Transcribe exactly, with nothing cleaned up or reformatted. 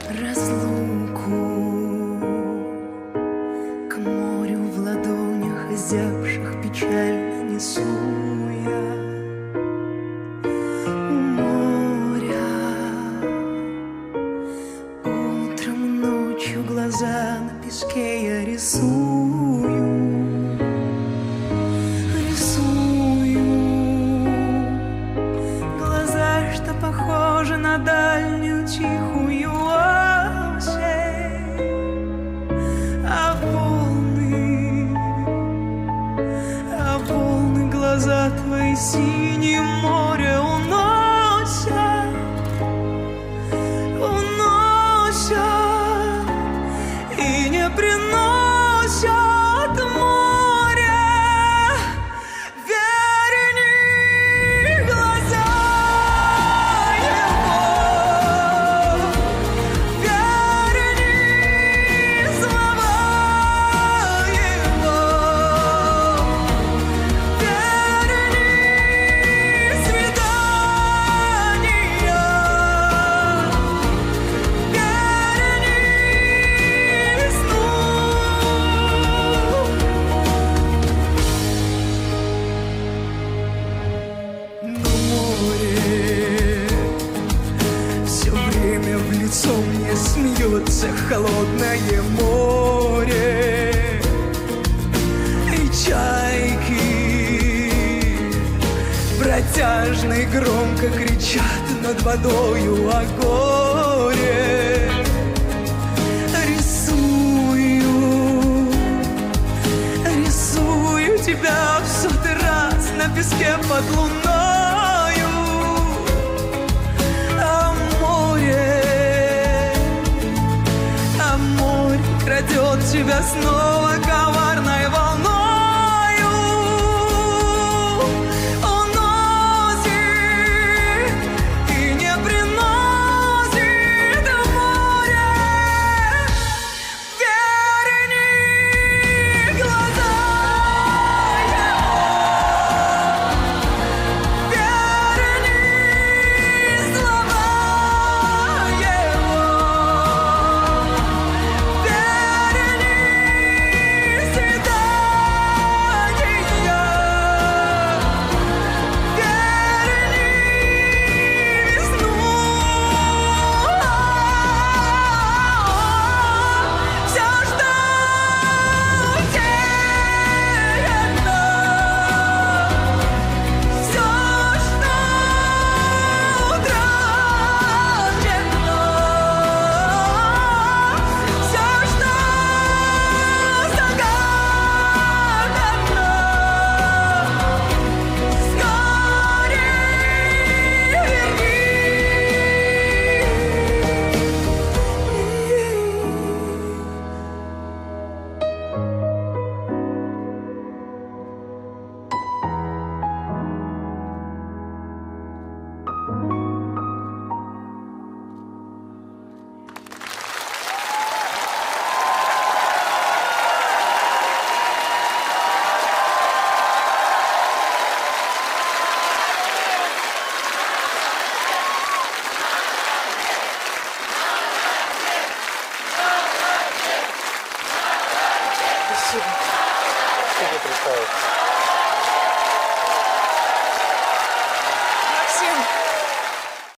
разлуку, к морю в ладонях озябших печально несу я. У моря утром, ночью глаза на песке я рисую, рисую глаза, что похожи на дальнюю тихую осень, а волны, а волны глаза твои синее море уносят, уносят и не приносят море верни глаза его, верни слова его, верни свидания, верни сну. Но море все время в лицо мне смеется, холодное море, и чайки протяжно и громко кричат над водою о горе. Рисую, рисую тебя в сотый раз на песке под луною, а море, а море крадет тебя снова